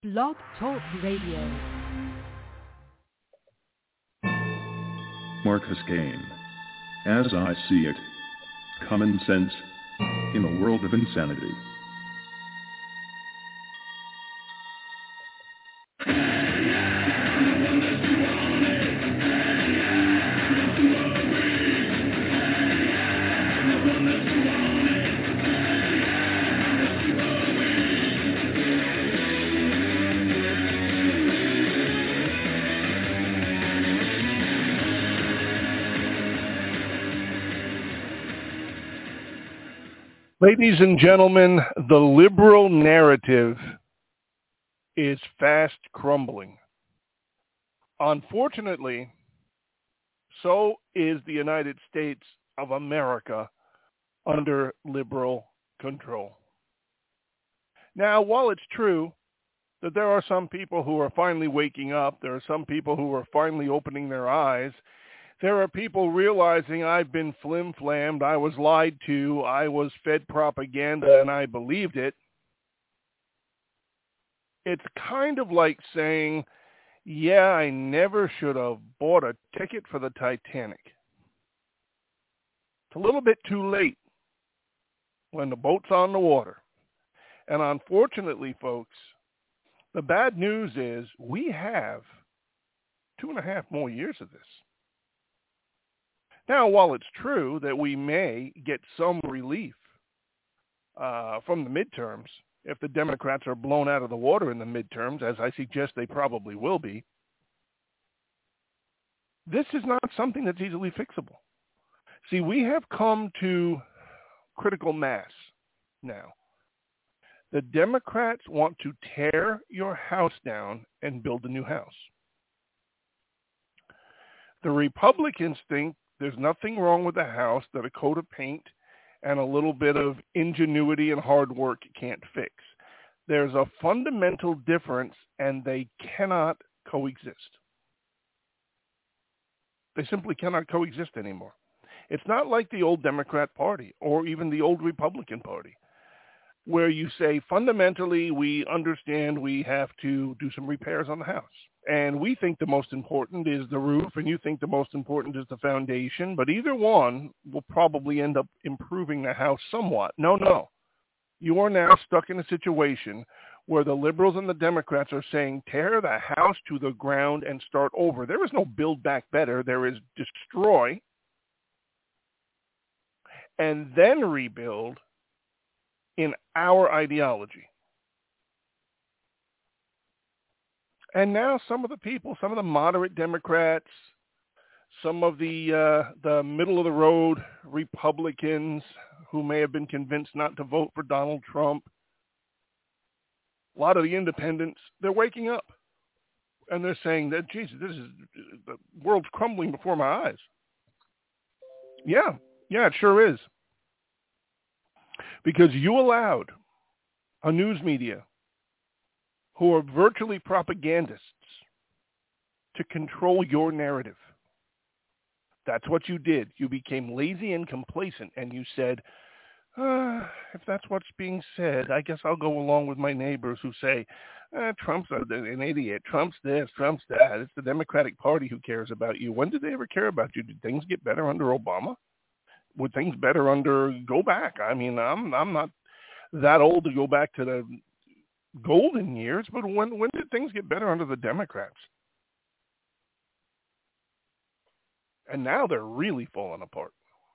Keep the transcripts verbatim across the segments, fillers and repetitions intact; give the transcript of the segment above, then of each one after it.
Blog Talk Radio. Marcus Kane. As I see it. Common sense in a world of insanity. Ladies and gentlemen, the liberal narrative is fast crumbling. Unfortunately, so is the United States of America under liberal control. Now, while it's true that there are some people who are finally waking up, there are some people who are finally opening their eyes, there are people realizing I've been flim-flammed, I was lied to, I was fed propaganda, and I believed it. It's kind of like saying, yeah, I never should have bought a ticket for the Titanic. It's a little bit too late when the boat's on the water. And unfortunately, folks, the bad news is we have two and a half more years of this. Now, while it's true that we may get some relief uh, from the midterms, if the Democrats are blown out of the water in the midterms, as I suggest they probably will be, this is not something that's easily fixable. See, we have come to critical mass now. The Democrats want to tear your house down and build a new house. The Republicans think there's nothing wrong with a house that a coat of paint and a little bit of ingenuity and hard work can't fix. There's a fundamental difference, and they cannot coexist. They simply cannot coexist anymore. It's not like the old Democrat Party or even the old Republican Party, where you say, fundamentally, we understand we have to do some repairs on the house. And we think the most important is the roof, and you think the most important is the foundation, but either one will probably end up improving the house somewhat. No, no. You are now stuck in a situation where the liberals and the Democrats are saying, tear the house to the ground and start over. There is no build back better. There is destroy and then rebuild in our ideology. And now some of the people, some of the moderate Democrats, some of the uh, the middle-of-the-road Republicans who may have been convinced not to vote for Donald Trump, a lot of the independents, they're waking up. And they're saying that, Jesus, this is, the world's crumbling before my eyes. Yeah, yeah, it sure is. Because you allowed a news media who are virtually propagandists to control your narrative. That's what you did. You became lazy and complacent, and you said, uh, if that's what's being said, I guess I'll go along with my neighbors who say, eh, Trump's an idiot, Trump's this, Trump's that. It's the Democratic Party who cares about you. When did they ever care about you? Did things get better under Obama? Would things better under, go back? I mean, I'm I'm not that old to go back to the golden years, but when when did things get better under the Democrats? And now they're really falling apart.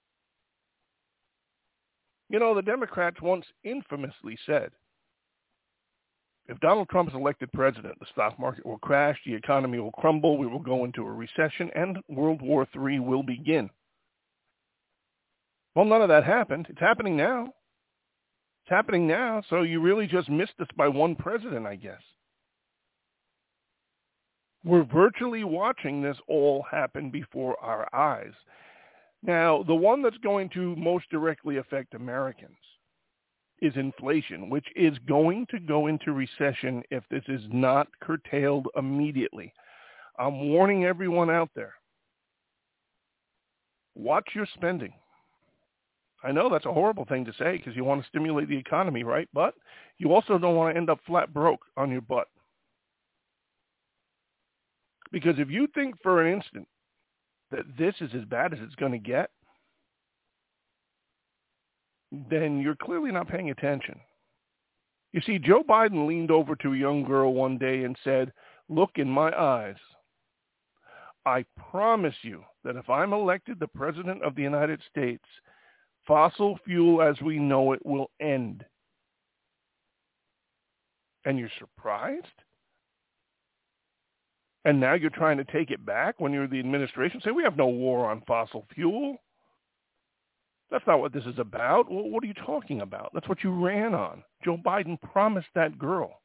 You know, the Democrats once infamously said, if Donald Trump is elected president, the stock market will crash, the economy will crumble, we will go into a recession, and World War Three will begin. Well, none of that happened. It's happening now. It's happening now, so you really just missed us by one president, I guess. We're virtually watching this all happen before our eyes. Now, the one that's going to most directly affect Americans is inflation, which is going to go into recession if this is not curtailed immediately. I'm warning everyone out there. Watch your spending. I know that's a horrible thing to say because you want to stimulate the economy, right? But you also don't want to end up flat broke on your butt. Because if you think for an instant that this is as bad as it's going to get, then you're clearly not paying attention. You see, Joe Biden leaned over to a young girl one day and said, "Look in my eyes. I promise you that if I'm elected the President of the United States, fossil fuel as we know it will end." And you're surprised? And now you're trying to take it back when you're the administration? Say, we have no war on fossil fuel. That's not what this is about. Well, what are you talking about? That's what you ran on. Joe Biden promised that girl.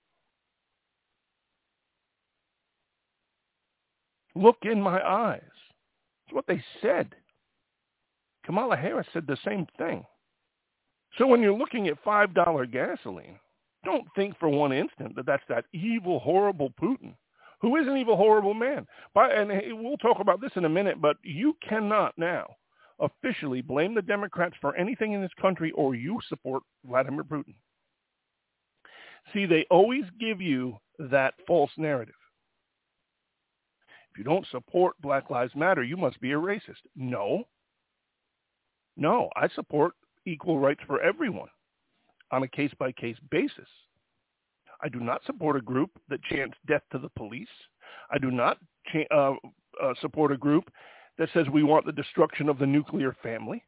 Look in my eyes. That's what they said. Kamala Harris said the same thing. So when you're looking at five dollars gasoline, don't think for one instant that that's that evil, horrible Putin, who is an evil, horrible man. But, and we'll talk about this in a minute, but you cannot now officially blame the Democrats for anything in this country, or you support Vladimir Putin. See, they always give you that false narrative. If you don't support Black Lives Matter, you must be a racist. No. No, I support equal rights for everyone on a case-by-case basis. I do not support a group that chants death to the police. I do not cha- uh, uh, support a group that says we want the destruction of the nuclear family.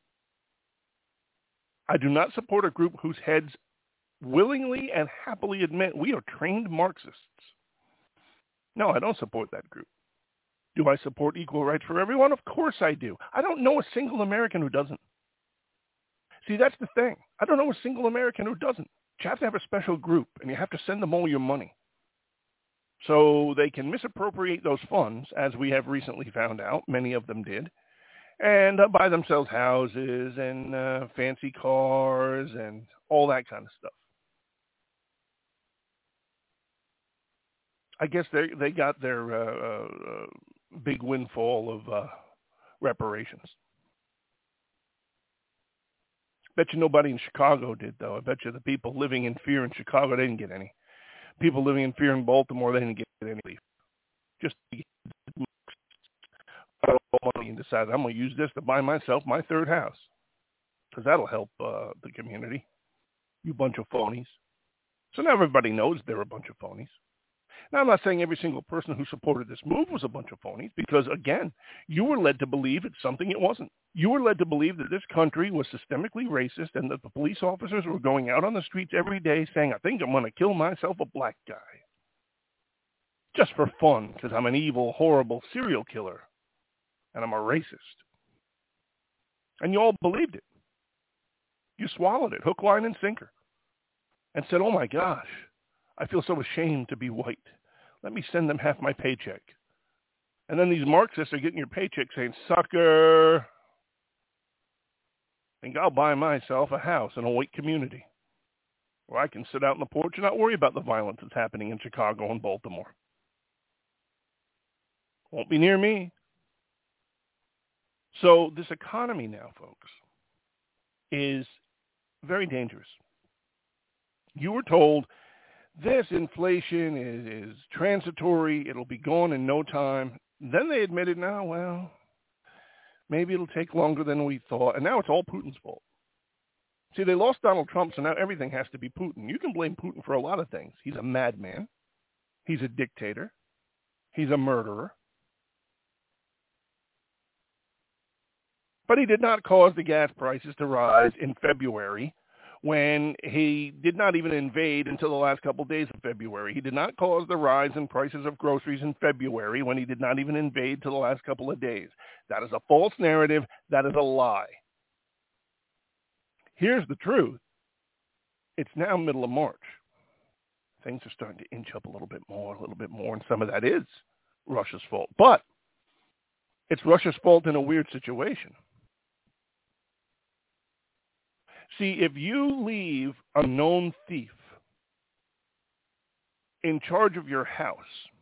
I do not support a group whose heads willingly and happily admit we are trained Marxists. No, I don't support that group. Do I support equal rights for everyone? Of course I do. I don't know a single American who doesn't. See, that's the thing. I don't know a single American who doesn't. You have to have a special group, and you have to send them all your money so they can misappropriate those funds, as we have recently found out. Many of them did, and uh, buy themselves houses and uh, fancy cars and all that kind of stuff. I guess they they got their uh, uh, big windfall of uh, reparations. Bet you nobody in Chicago did, though. I bet you the people living in fear in Chicago, they didn't get any. People living in fear in Baltimore, they didn't get any relief. Just money and decided, I'm going to use this to buy myself my third house, because that'll help uh, the community. You bunch of phonies. So now everybody knows they're a bunch of phonies. Now, I'm not saying every single person who supported this move was a bunch of phonies, because, again, you were led to believe it's something it wasn't. You were led to believe that this country was systemically racist and that the police officers were going out on the streets every day saying, I think I'm going to kill myself a black guy. Just for fun, because I'm an evil, horrible serial killer, and I'm a racist. And you all believed it. You swallowed it, hook, line, and sinker, and said, oh, my gosh, I feel so ashamed to be white. Let me send them half my paycheck. And then these Marxists are getting your paycheck saying, sucker, I think I'll buy myself a house in a white community where I can sit out on the porch and not worry about the violence that's happening in Chicago and Baltimore. Won't be near me. So this economy now, folks, is very dangerous. You were told this inflation is, is transitory. It'll be gone in no time. Then they admitted, no, well, maybe it'll take longer than we thought. And now it's all Putin's fault. See, they lost Donald Trump, so now everything has to be Putin. You can blame Putin for a lot of things. He's a madman. He's a dictator. He's a murderer. But he did not cause the gas prices to rise in February when he did not even invade until the last couple of days of February. He did not cause the rise in prices of groceries in February when he did not even invade till the last couple of days. That is a false narrative. That is a lie. Here's the truth. It's now middle of March. Things are starting to inch up a little bit more, a little bit more, and some of that is Russia's fault. But it's Russia's fault in a weird situation. See, if you leave a known thief in charge of your house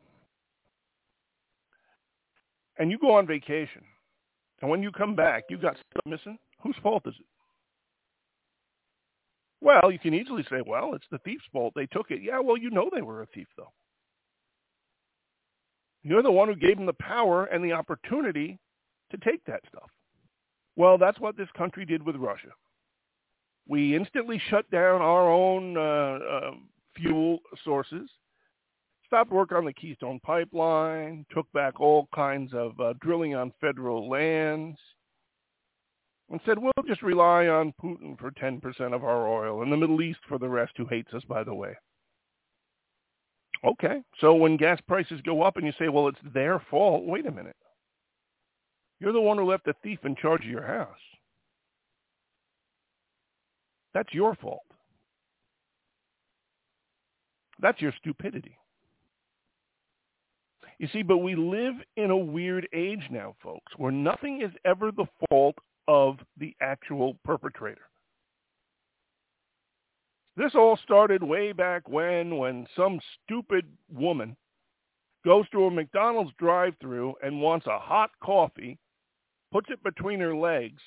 and you go on vacation, and when you come back, you got stuff missing, whose fault is it? Well, you can easily say, well, it's the thief's fault. They took it. Yeah, well, you know they were a thief, though. You're the one who gave them the power and the opportunity to take that stuff. Well, that's what this country did with Russia. We instantly shut down our own uh, uh, fuel sources, stopped work on the Keystone Pipeline, took back all kinds of uh, drilling on federal lands, and said, we'll just rely on Putin for ten percent of our oil and the Middle East for the rest, who hates us, by the way. Okay, so when gas prices go up and you say, well, it's their fault, wait a minute. You're the one who left the thief in charge of your house. That's your fault. That's your stupidity. You see, but we live in a weird age now, folks, where nothing is ever the fault of the actual perpetrator. This all started way back when, when some stupid woman goes to a McDonald's drive-thru and wants a hot coffee, puts it between her legs,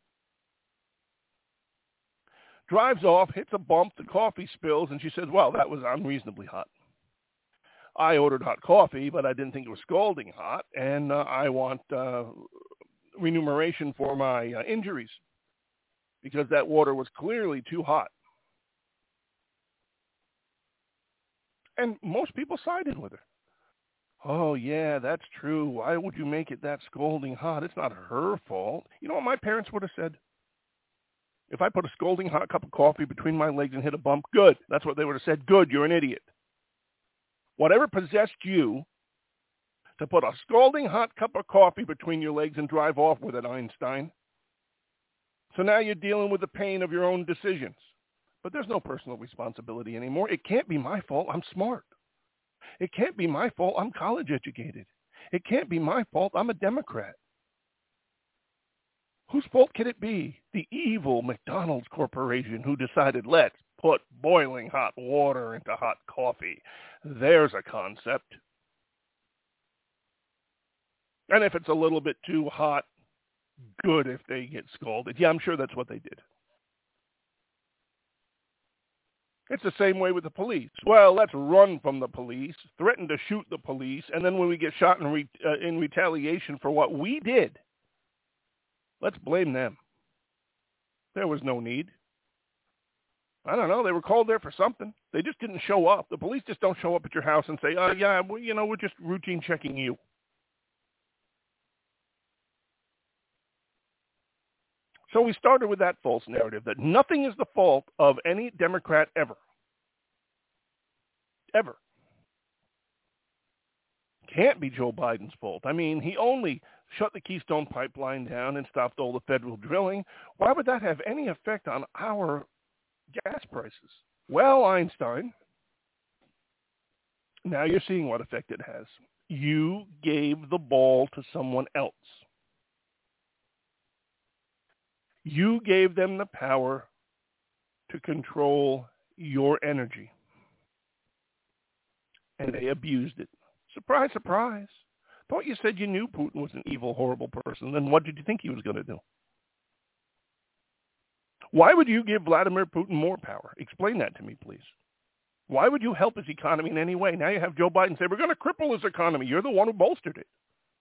drives off, hits a bump, the coffee spills, and she says, well, that was unreasonably hot. I ordered hot coffee, but I didn't think it was scalding hot, and uh, I want uh, remuneration for my uh, injuries because that water was clearly too hot. And most people sided with her. Oh, yeah, that's true. Why would you make it that scalding hot? It's not her fault. You know what my parents would have said? If I put a scalding hot cup of coffee between my legs and hit a bump, good. That's what they would have said. Good, you're an idiot. Whatever possessed you to put a scalding hot cup of coffee between your legs and drive off with it, Einstein? So now you're dealing with the pain of your own decisions. But there's no personal responsibility anymore. It can't be my fault. I'm smart. It can't be my fault. I'm college educated. It can't be my fault. I'm a Democrat. Whose fault can it be? The evil McDonald's Corporation who decided, let's put boiling hot water into hot coffee. There's a concept. And if it's a little bit too hot, good if they get scalded. Yeah, I'm sure that's what they did. It's the same way with the police. Well, let's run from the police, threaten to shoot the police, and then when we get shot in, re- uh, in retaliation for what we did, let's blame them. There was no need. I don't know. They were called there for something. They just didn't show up. The police just don't show up at your house and say, oh, yeah, well, you know, we're just routine checking you. So we started with that false narrative that nothing is the fault of any Democrat ever. Ever. Can't be Joe Biden's fault. I mean, he only shut the Keystone Pipeline down and stopped all the federal drilling. Why would that have any effect on our gas prices? Well, Einstein, now you're seeing what effect it has. You gave the ball to someone else. You gave them the power to control your energy. And they abused it. Surprise, surprise. Thought you said you knew Putin was an evil, horrible person. Then what did you think he was going to do? Why would you give Vladimir Putin more power? Explain that to me, please. Why would you help his economy in any way? Now you have Joe Biden say, we're going to cripple his economy. You're the one who bolstered it.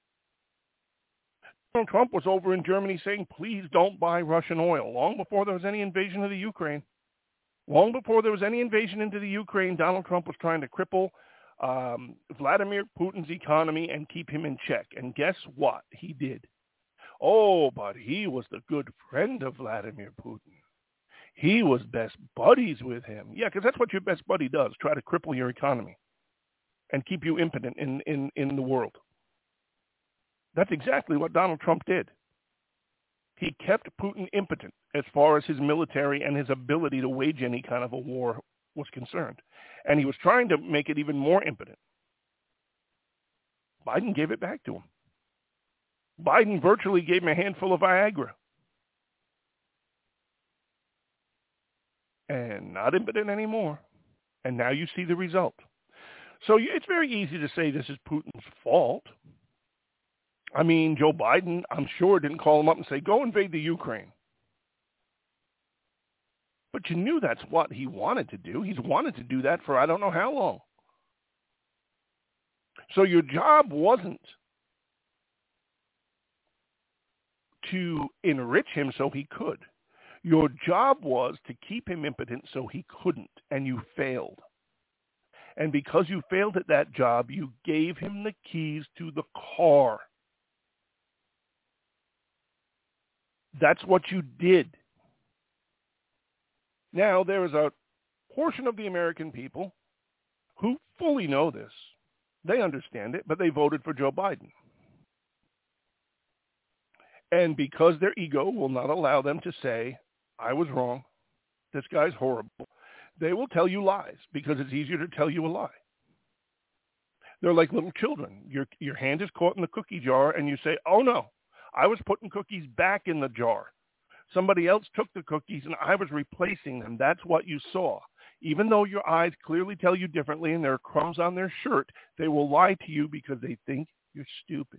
Donald Trump was over in Germany saying, please don't buy Russian oil, long before there was any invasion of the Ukraine. Long before there was any invasion into the Ukraine, Donald Trump was trying to cripple um, Vladimir Putin's economy and keep him in check. And guess what? He did. Oh, but he was the good friend of Vladimir Putin. He was best buddies with him. Yeah, because that's what your best buddy does, try to cripple your economy and keep you impotent in, in, in the world. That's exactly what Donald Trump did. He kept Putin impotent as far as his military and his ability to wage any kind of a war was concerned. And he was trying to make it even more impotent. Biden gave it back to him. Biden virtually gave him a handful of Viagra. And not impotent anymore. And now you see the result. So it's very easy to say this is Putin's fault. I mean, Joe Biden, I'm sure, didn't call him up and say, go invade the Ukraine. But you knew that's what he wanted to do. He's wanted to do that for I don't know how long. So your job wasn't to enrich him so he could. Your job was to keep him impotent so he couldn't, and you failed. And because you failed at that job, you gave him the keys to the car. That's what you did. Now, there is a portion of the American people who fully know this. They understand it, but they voted for Joe Biden. And because their ego will not allow them to say, I was wrong, this guy's horrible, they will tell you lies because it's easier to tell you a lie. They're like little children. Your, your hand is caught in the cookie jar and you say, oh no, I was putting cookies back in the jar. Somebody else took the cookies and I was replacing them. That's what you saw. Even though your eyes clearly tell you differently and there are crumbs on their shirt, they will lie to you because they think you're stupid.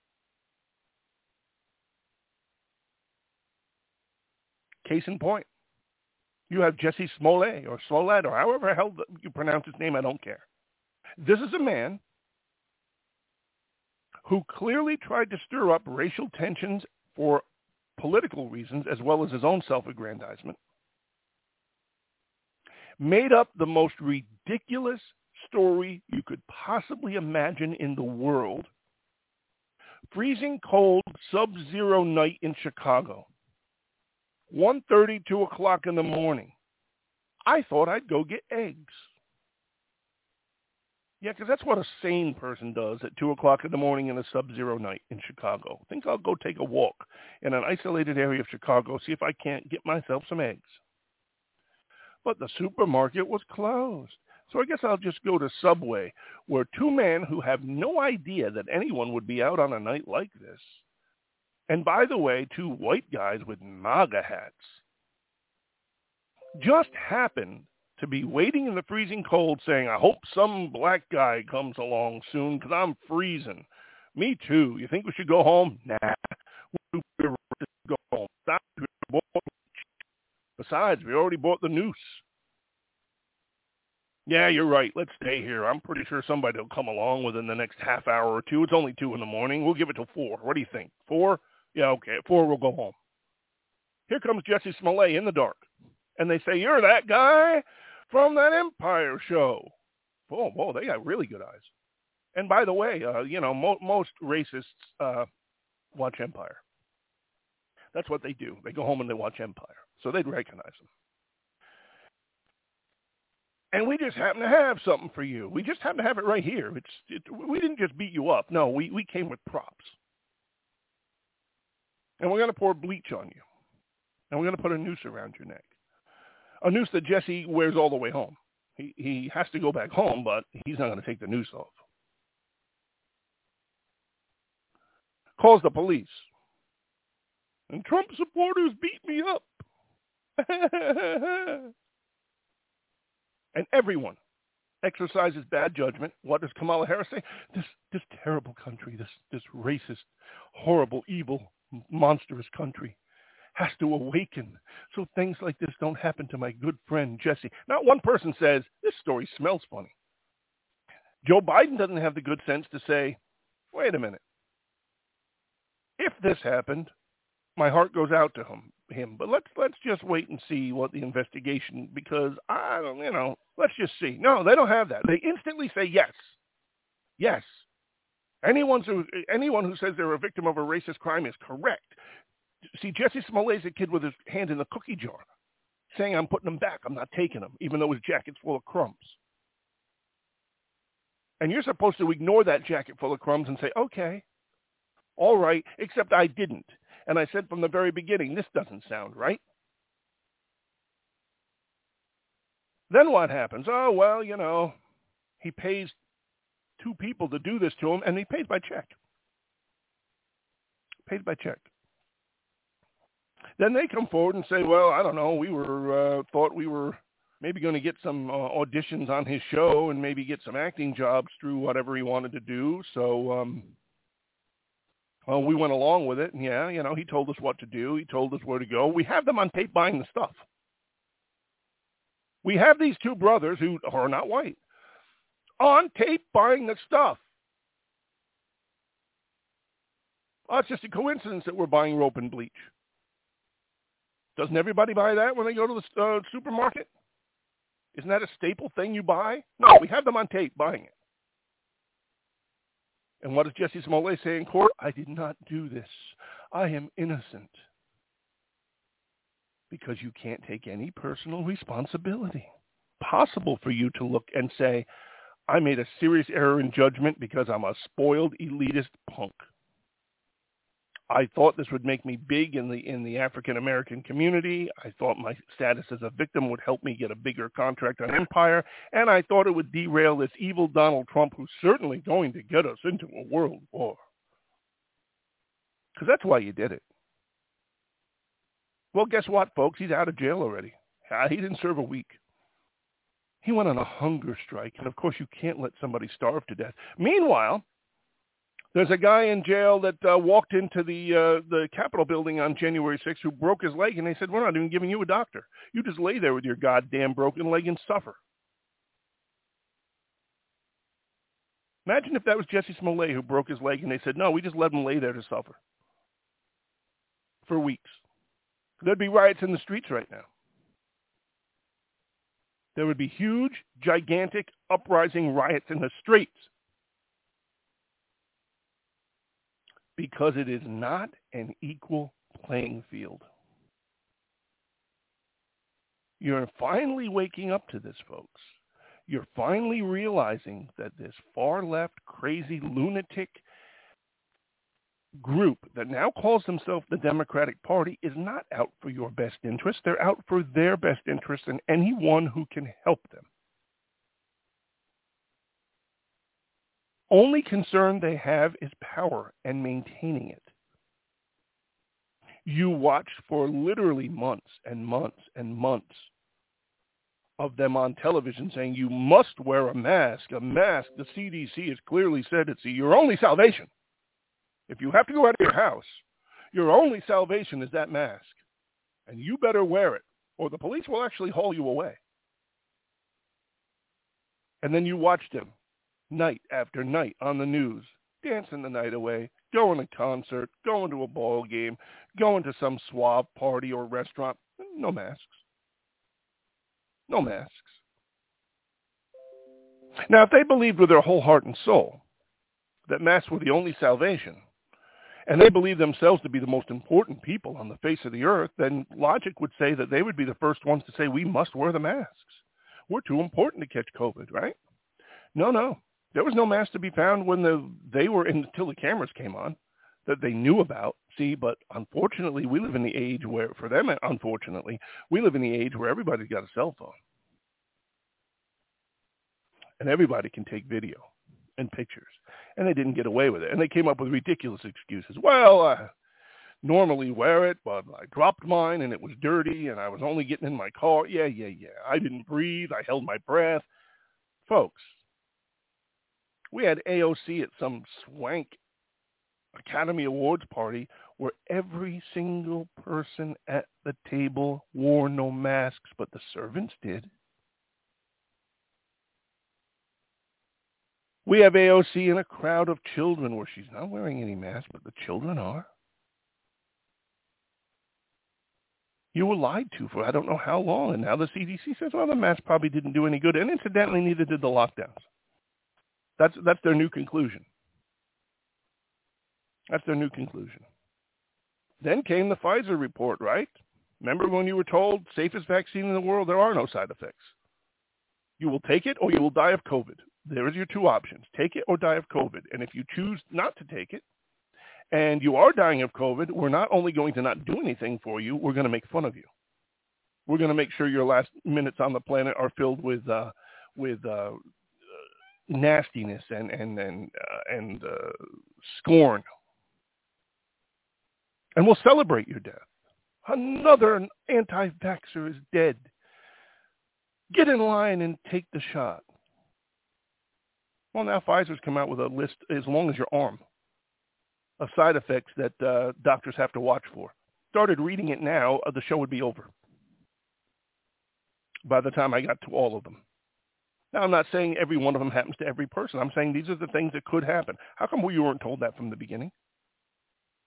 Case in point, you have Jesse Smollett or Smollett or however the hell you pronounce his name, I don't care. This is a man who clearly tried to stir up racial tensions for political reasons as well as his own self-aggrandizement, made up the most ridiculous story you could possibly imagine in the world. Freezing cold, sub-zero night in Chicago. one thirty, two o'clock in the morning. I thought I'd go get eggs. Yeah, because that's what a sane person does at two o'clock in the morning in a sub-zero night in Chicago. I think I'll go take a walk in an isolated area of Chicago, see if I can't get myself some eggs. But the supermarket was closed. So I guess I'll just go to Subway, where two men who have no idea that anyone would be out on a night like this, and by the way, two white guys with MAGA hats, just happened to be waiting in the freezing cold saying, I hope some black guy comes along soon because I'm freezing. Me too. You think we should go home? Nah. We should go home. Besides, we already bought the noose. Yeah, you're right. Let's stay here. I'm pretty sure somebody will come along within the next half hour or two. It's only two in the morning. We'll give it till four. What do you think? Four? Yeah, okay. At four, we'll go home. Here comes Jesse Smollett in the dark. And they say, you're that guy from that Empire show. Oh, whoa, they got really good eyes. And by the way, uh, you know, mo- most racists uh, watch Empire. That's what they do. They go home and they watch Empire. So they'd recognize them. And we just happen to have something for you. We just happen to have it right here. It's it, we didn't just beat you up. No, we, we came with props. And we're going to pour bleach on you. And we're going to put a noose around your neck. A noose that Jesse wears all the way home. He he has to go back home, but he's not going to take the noose off. Calls the police. And Trump supporters beat me up. And everyone exercises bad judgment. What does Kamala Harris say? This this terrible country, this this racist, horrible, evil, monstrous country has to awaken so things like this don't happen to my good friend Jesse. Not one person says, this story smells funny. Joe Biden doesn't have the good sense to say, wait a minute. If this happened, my heart goes out to him. him. But let's let's just wait and see what the investigation, because I don't, you know, let's just see. No, they don't have that. They instantly say yes. Yes. Anyone who, anyone who says they're a victim of a racist crime is correct. See, Jesse Smollett's a kid with his hand in the cookie jar, saying, I'm putting them back. I'm not taking them, even though his jacket's full of crumbs. And you're supposed to ignore that jacket full of crumbs and say, okay, all right, except I didn't. And I said from the very beginning, this doesn't sound right. Then what happens? Oh, well, you know, he pays two people to do this to him, and he pays by check. Pays by check. Then they come forward and say, well, I don't know, we were uh, thought we were maybe going to get some uh, auditions on his show and maybe get some acting jobs through whatever he wanted to do. So, um, well, we went along with it. And yeah, you know, he told us what to do. He told us where to go. We have them on tape buying the stuff. We have these two brothers who are not white on tape buying the stuff. Oh, it's just a coincidence that we're buying rope and bleach. Doesn't everybody buy that when they go to the uh, supermarket? Isn't that a staple thing you buy? No, we have them on tape buying it. And what does Jussie Smollett say in court? I did not do this. I am innocent. Because you can't take any personal responsibility. Possible for you to look and say, I made a serious error in judgment because I'm a spoiled elitist punk. I thought this would make me big in the in the African American community. I thought my status as a victim would help me get a bigger contract on Empire, and I thought it would derail this evil Donald Trump, who's certainly going to get us into a world war. Because that's why you did it. Well, guess what, folks? He's out of jail already. He didn't serve a week. He went on a hunger strike, and of course you can't let somebody starve to death. Meanwhile, there's a guy in jail that uh, walked into the uh, the Capitol building on January sixth who broke his leg, and they said, we're not even giving you a doctor. You just lay there with your goddamn broken leg and suffer. Imagine if that was Jussie Smollett who broke his leg, and they said, no, we just let him lay there to suffer for weeks. There'd be riots in the streets right now. There would be huge, gigantic, uprising riots in the streets. Because it is not an equal playing field. You're finally waking up to this, folks. You're finally realizing that this far-left, crazy, lunatic group that now calls themselves the Democratic Party is not out for your best interest. They're out for their best interest and anyone who can help them. Only concern they have is power and maintaining it. You watched for literally months and months and months of them on television saying you must wear a mask. A mask, the C D C has clearly said it's your only salvation. If you have to go out of your house, your only salvation is that mask. And you better wear it, or the police will actually haul you away. And then you watched them night after night on the news, dancing the night away, going to a concert, going to a ball game, going to some suave party or restaurant. No masks. No masks. Now, if they believed with their whole heart and soul that masks were the only salvation, and they believe themselves to be the most important people on the face of the earth, then logic would say that they would be the first ones to say, we must wear the masks. We're too important to catch COVID, right? No, no. There was no mask to be found when the, they were in, until the cameras came on that they knew about. See, but unfortunately, we live in the age where, for them, unfortunately, we live in the age where everybody's got a cell phone. And everybody can take video and pictures. And they didn't get away with it. And they came up with ridiculous excuses. Well, I normally wear it, but I dropped mine and it was dirty and I was only getting in my car. Yeah, yeah, yeah. I didn't breathe. I held my breath. Folks, we had A O C at some swank Academy Awards party where every single person at the table wore no masks, but the servants did. We have A O C in a crowd of children where she's not wearing any mask, but the children are. You were lied to for I don't know how long, and now the C D C says, well, the mask probably didn't do any good, and incidentally, neither did the lockdowns. That's that's their new conclusion. That's their new conclusion. Then came the Pfizer report, right? Remember when you were told, safest vaccine in the world, there are no side effects. You will take it or you will die of COVID. There is your two options. Take it or die of COVID. And if you choose not to take it and you are dying of COVID, we're not only going to not do anything for you, we're going to make fun of you. We're going to make sure your last minutes on the planet are filled with uh, with uh, nastiness and and and uh, and uh, scorn. And we'll celebrate your death. Another anti-vaxxer is dead. Get in line and take the shot. Well, now Pfizer's come out with a list as long as your arm of side effects that uh, doctors have to watch for. Started reading it now, uh, the show would be over by the time I got to all of them. Now, I'm not saying every one of them happens to every person. I'm saying these are the things that could happen. How come we weren't told that from the beginning?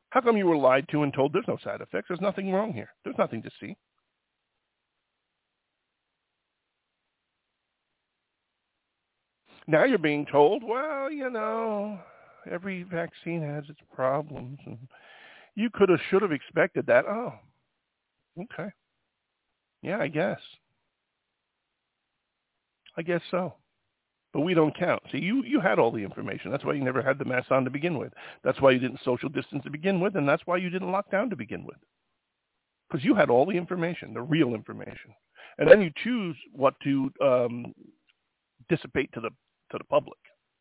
How come you were lied to and told there's no side effects? There's nothing wrong here. There's nothing to see. Now you're being told, well, you know, every vaccine has its problems, and you could have, should have expected that. Oh, okay. Yeah, I guess. I guess so. But we don't count. See, you, you had all the information. That's why you never had the mask on to begin with. That's why you didn't social distance to begin with, and that's why you didn't lock down to begin with. Because you had all the information, the real information. And then you choose what to um, dissipate to the to the public.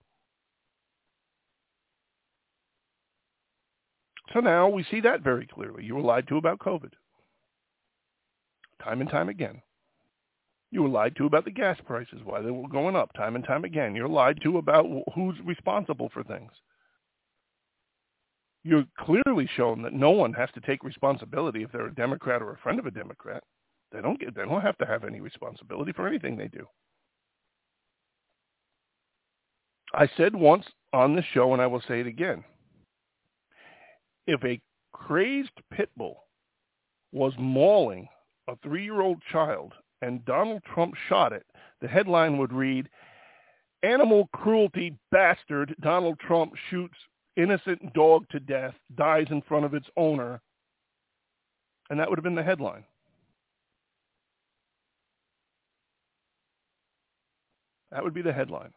So now we see that very clearly. You were lied to about COVID. Time and time again. You were lied to about the gas prices, why they were going up time and time again. You're lied to about who's responsible for things. You're clearly shown that no one has to take responsibility if they're a Democrat or a friend of a Democrat. They don't get, they don't have to have any responsibility for anything they do. I said once on the show, and I will say it again. If a crazed pit bull was mauling a three-year-old child and Donald Trump shot it, the headline would read, "Animal cruelty bastard, Donald Trump shoots innocent dog to death, dies in front of its owner." And that would have been the headline. That would be the headline.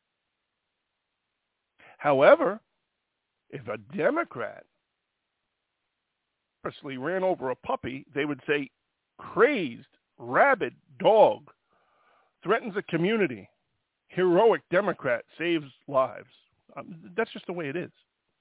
However, if a Democrat purposely ran over a puppy, they would say, "Crazed, rabid dog threatens a community. Heroic Democrat saves lives." Um, that's just the way it is.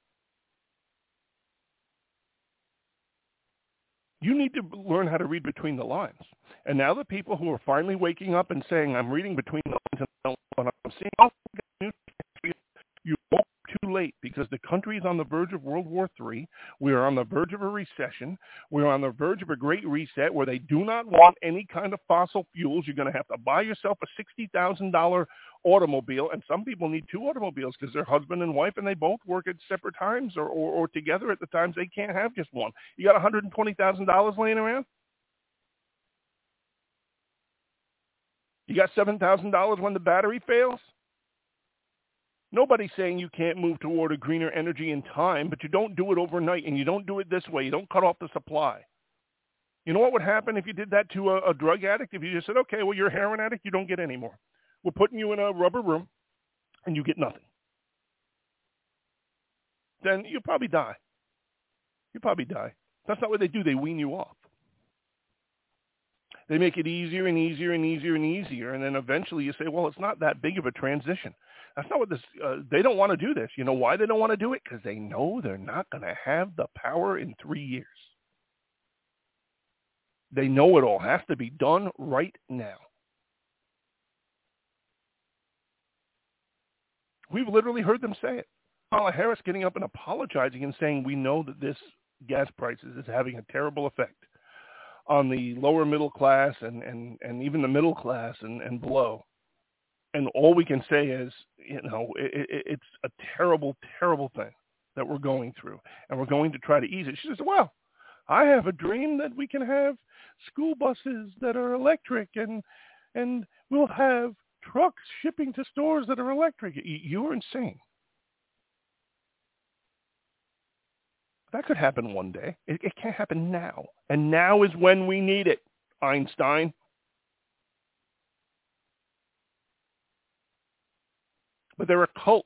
You need to learn how to read between the lines. And now the people who are finally waking up and saying, "I'm reading between the lines and what I'm seeing," oh, you woke too late, because the country is on the verge of World War Three. We are on the verge of a recession. We are on the verge of a great reset where they do not want any kind of fossil fuels. You're going to have to buy yourself a sixty thousand dollars automobile, and some people need two automobiles because they're husband and wife, and they both work at separate times or, or, or together at the times they can't have just one. You got one hundred twenty thousand dollars laying around? You got seven thousand dollars when the battery fails? Nobody's saying you can't move toward a greener energy in time, but you don't do it overnight, and you don't do it this way. You don't cut off the supply. You know what would happen if you did that to a, a drug addict? If you just said, "Okay, well, you're a heroin addict, you don't get any more. We're putting you in a rubber room, and you get nothing." Then you'll probably die. You'll probably die. That's not what they do. They wean you off. They make it easier and easier and easier and easier, and then eventually you say, well, it's not that big of a transition. That's not what this, uh, they don't want to do this. You know why they don't want to do it? Because they know they're not going to have the power in three years. They know it all has to be done right now. We've literally heard them say it. Kamala Harris getting up and apologizing and saying, we know that this gas prices is having a terrible effect on the lower middle class and, and, and even the middle class and, and below. And all we can say is, you know, it, it, it's a terrible, terrible thing that we're going through, and we're going to try to ease it. She says, well, I have a dream that we can have school buses that are electric, and and we'll have trucks shipping to stores that are electric. You're insane. That could happen one day. It, it can't happen now. And now is when we need it, Einstein. But they're a cult.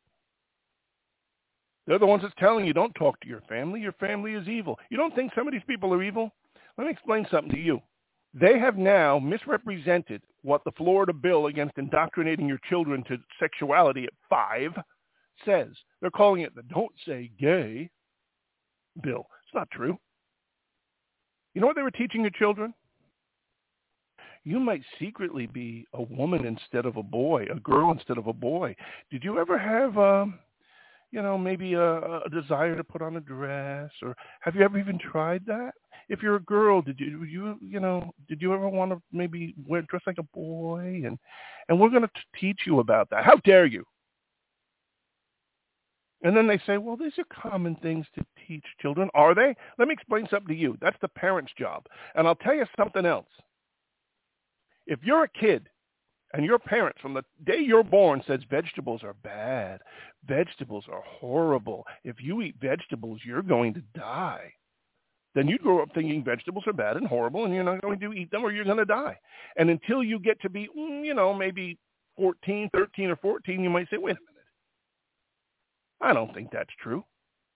They're the ones that's telling you, don't talk to your family. Your family is evil. You don't think some of these people are evil? Let me explain something to you. They have now misrepresented what the Florida bill against indoctrinating your children to sexuality at five says. They're calling it the Don't Say Gay bill. It's not true. You know what they were teaching your children? You might secretly be a woman instead of a boy, a girl instead of a boy. Did you ever have, um, you know, maybe a, a desire to put on a dress, or have you ever even tried that? If you're a girl, did you, you, you know, did you ever want to maybe wear dress like a boy? And and we're going to teach you about that. How dare you? And then they say, well, these are common things to teach children. Are they? Let me explain something to you. That's the parent's job. And I'll tell you something else. If you're a kid and your parents from the day you're born says vegetables are bad, vegetables are horrible, if you eat vegetables, you're going to die, then you grow up thinking vegetables are bad and horrible and you're not going to eat them or you're going to die. And until you get to be, you know, maybe fourteen, thirteen or fourteen, you might say, wait a minute. I don't think that's true.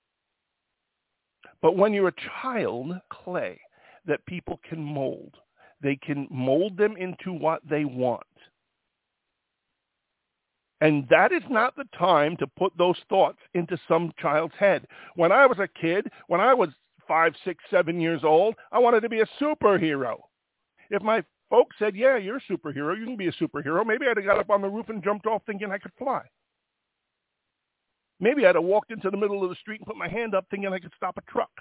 But when you're a child, clay that people can mold, they can mold them into what they want. And that is not the time to put those thoughts into some child's head. When I was a kid, when I was five, six, seven years old, I wanted to be a superhero. If my folks said, yeah, you're a superhero, you can be a superhero, maybe I'd have got up on the roof and jumped off thinking I could fly. Maybe I'd have walked into the middle of the street and put my hand up thinking I could stop a truck.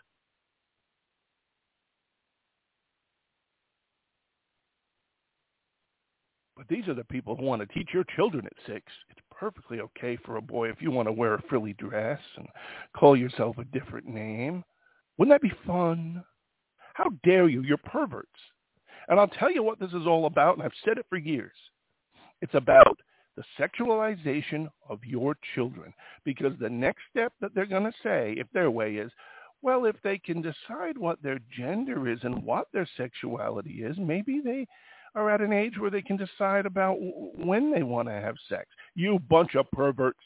But these are the people who want to teach your children at six. It's perfectly okay for a boy if you want to wear a frilly dress and call yourself a different name. Wouldn't that be fun? How dare you? You're perverts. And I'll tell you what this is all about, and I've said it for years. It's about the sexualization of your children, because the next step that they're going to say, if their way is, well, if they can decide what their gender is and what their sexuality is, maybe they are at an age where they can decide about when they want to have sex. You bunch of perverts.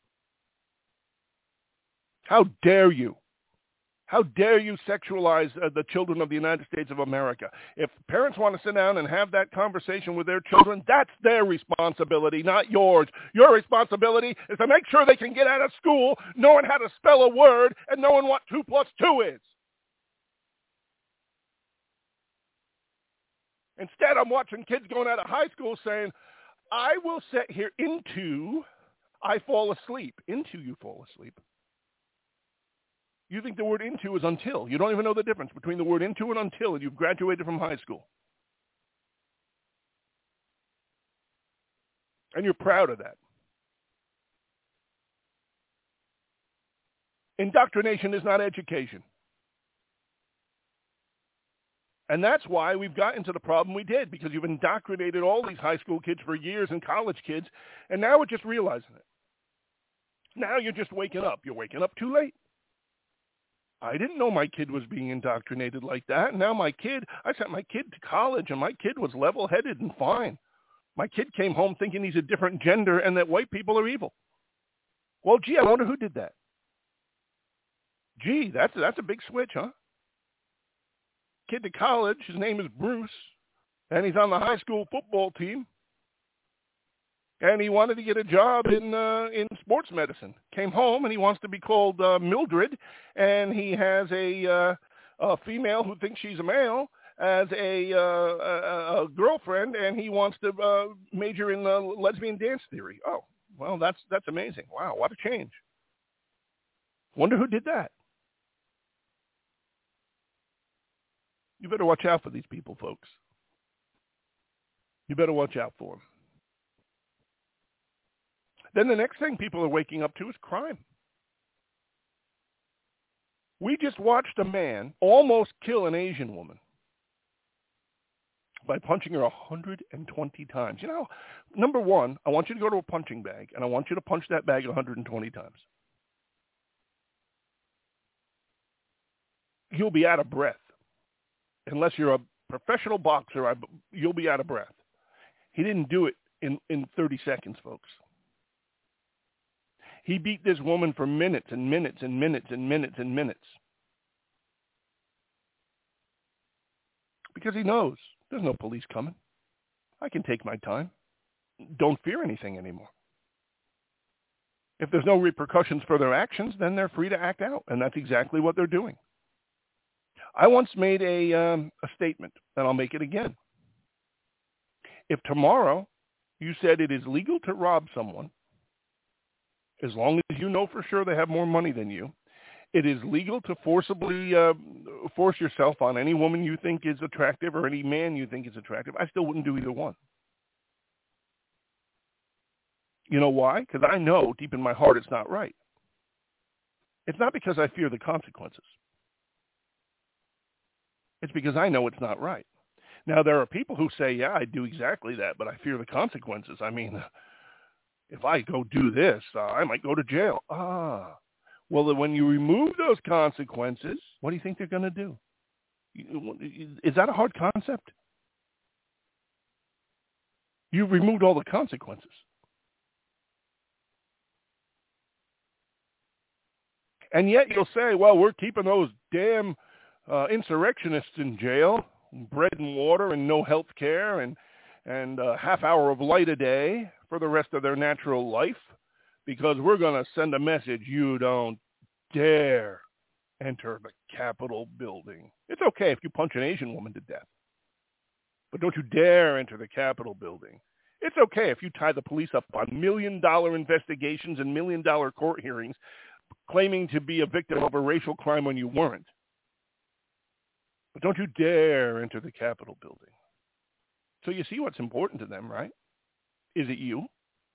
How dare you? How dare you sexualize uh, the children of the United States of America? If parents want to sit down and have that conversation with their children, that's their responsibility, not yours. Your responsibility is to make sure they can get out of school knowing how to spell a word and knowing what two plus two is. Instead, I'm watching kids going out of high school saying, I will sit here into I fall asleep. Into you fall asleep. You think the word into is until. You don't even know the difference between the word into and until, and you've graduated from high school. And you're proud of that. Indoctrination is not education. And that's why we've gotten into the problem we did, because you've indoctrinated all these high school kids for years and college kids, and now we're just realizing it. Now you're just waking up. You're waking up too late. I didn't know my kid was being indoctrinated like that. Now my kid, I sent my kid to college, and my kid was level-headed and fine. My kid came home thinking he's a different gender and that white people are evil. Well, gee, I wonder who did that. Gee, that's, that's a big switch, huh? Kid to college, his name is Bruce, and he's on the high school football team. And he wanted to get a job in uh, in sports medicine. Came home, and he wants to be called uh, Mildred, and he has a, uh, a female who thinks she's a male as a, uh, a, a girlfriend, and he wants to uh, major in uh, lesbian dance theory. Oh, well, that's that's amazing. Wow, what a change. Wonder who did that. You better watch out for these people, folks. You better watch out for them. Then the next thing people are waking up to is crime. We just watched a man almost kill an Asian woman by punching her one hundred twenty times. You know, number one, I want you to go to a punching bag, and I want you to punch that bag one hundred twenty times. You'll be out of breath. Unless you're a professional boxer, I, you'll be out of breath. He didn't do it in, in thirty seconds, folks. He beat this woman for minutes and minutes and minutes and minutes and minutes. Because he knows there's no police coming. I can take my time. Don't fear anything anymore. If there's no repercussions for their actions, then they're free to act out. And that's exactly what they're doing. I once made a, um, a statement, and I'll make it again. If tomorrow you said it is legal to rob someone, as long as you know for sure they have more money than you, it is legal to forcibly uh, force yourself on any woman you think is attractive or any man you think is attractive, I still wouldn't do either one. You know why? Because I know deep in my heart it's not right. It's not because I fear the consequences. It's because I know it's not right. Now, there are people who say, yeah, I do exactly that, but I fear the consequences. I mean, if I go do this, uh, I might go to jail. Ah, well, then when you remove those consequences, what do you think they're going to do? Is that a hard concept? You've removed all the consequences. And yet you'll say, well, we're keeping those damn uh, insurrectionists in jail, bread and water and no health care and, and a half hour of light a day for the rest of their natural life because we're going to send a message, you don't dare enter the Capitol building. It's okay if you punch an Asian woman to death, but don't you dare enter the Capitol building. It's okay if you tie the police up on million-dollar investigations and million-dollar court hearings claiming to be a victim of a racial crime when you weren't. But don't you dare enter the Capitol building. So you see what's important to them, right? Is it you?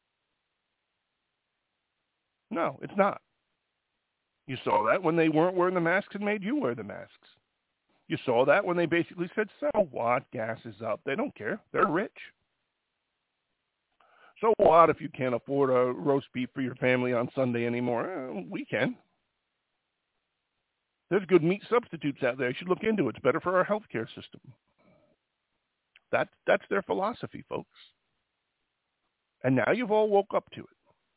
No, it's not. You saw that when they weren't wearing the masks and made you wear the masks. You saw that when they basically said, so what, gas is up. They don't care. They're rich. So what if you can't afford a roast beef for your family on Sunday anymore? Eh, we can. There's good meat substitutes out there. You should look into it. It's better for our healthcare system. That, that's their philosophy, folks. And now you've all woke up to it.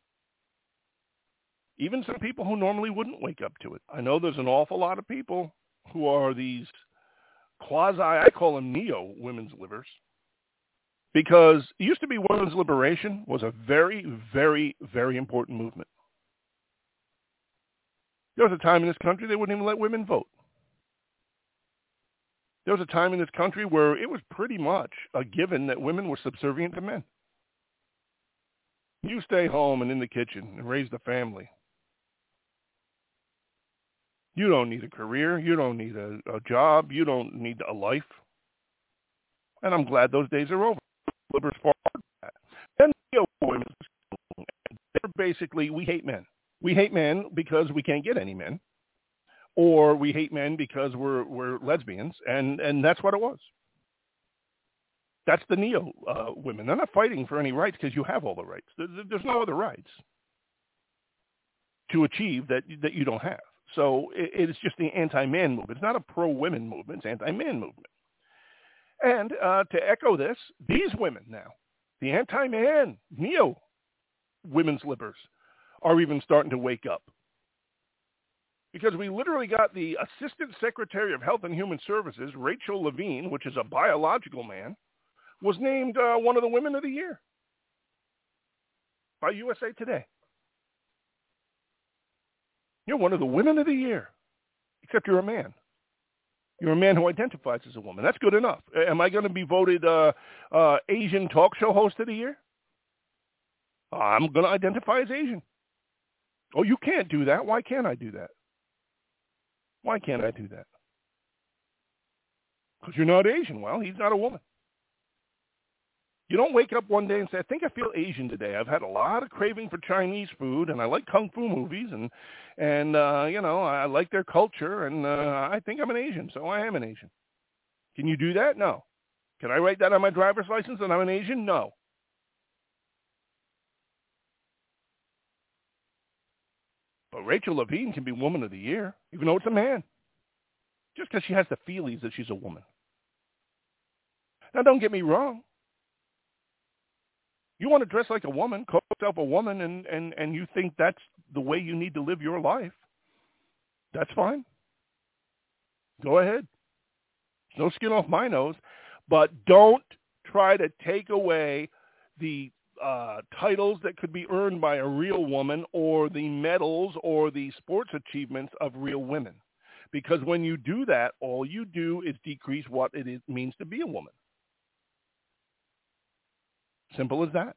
Even some people who normally wouldn't wake up to it. I know there's an awful lot of people who are these quasi, I call them neo-women's livers. Because it used to be women's liberation was a very, very, very important movement. There was a time in this country they wouldn't even let women vote. There was a time in this country where it was pretty much a given that women were subservient to men. You stay home and in the kitchen and raise the family. You don't need a career. You don't need a, a job. You don't need a life. And I'm glad those days are over. Livers far from that. Then you know, women, they're basically, we hate men. We hate men because we can't get any men, or we hate men because we're we're lesbians, and, and that's what it was. That's the neo uh, women. They're not fighting for any rights because you have all the rights. There, there's no other rights to achieve that that you don't have. So it, it's just the anti-man movement. It's not a pro-women movement. It's an anti-man movement. And uh, to echo this, these women now, the anti-man, neo-women's livers, are even starting to wake up. Because we literally got the Assistant Secretary of Health and Human Services, Rachel Levine, which is a biological man, was named uh, one of the Women of the Year by U S A Today. You're one of the Women of the Year, except you're a man. You're a man who identifies as a woman. That's good enough. Am I going to be voted uh, uh, Asian talk show host of the year? I'm going to identify as Asian. Oh, you can't do that. Why can't I do that? Why can't I do that? Because you're not Asian. Well, he's not a woman. You don't wake up one day and say, I think I feel Asian today. I've had a lot of craving for Chinese food, and I like kung fu movies, and, and uh, you know, I like their culture, and uh, I think I'm an Asian, so I am an Asian. Can you do that? No. Can I write that on my driver's license that I'm an Asian? No. But Rachel Levine can be Woman of the Year, even though it's a man, just because she has the feelies that she's a woman. Now, don't get me wrong. You want to dress like a woman, call yourself a woman, and, and, and you think that's the way you need to live your life, that's fine. Go ahead. No skin off my nose. But don't try to take away the uh, titles that could be earned by a real woman or the medals or the sports achievements of real women. Because when you do that, all you do is decrease what it is, means to be a woman. Simple as that.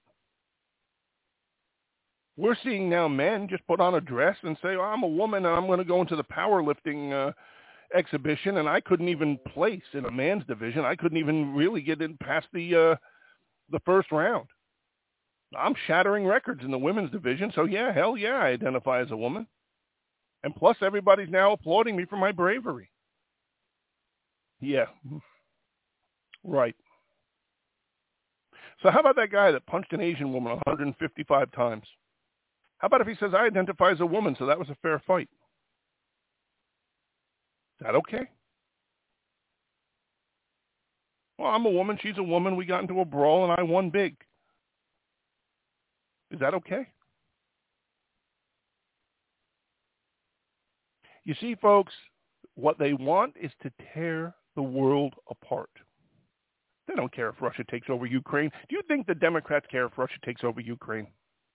We're seeing now men just put on a dress and say, oh, I'm a woman and I'm going to go into the powerlifting uh, exhibition, and I couldn't even place in a man's division. I couldn't even really get in past the uh, the first round. I'm shattering records in the women's division, so yeah, hell yeah, I identify as a woman. And plus, everybody's now applauding me for my bravery. Yeah. Right. So how about that guy that punched an Asian woman one hundred fifty-five times? How about if he says, I identify as a woman, so that was a fair fight? Is that okay? Well, I'm a woman, she's a woman, we got into a brawl, and I won big. Is that okay? You see, folks, what they want is to tear the world apart. They don't care if Russia takes over Ukraine. Do you think the Democrats care if Russia takes over Ukraine?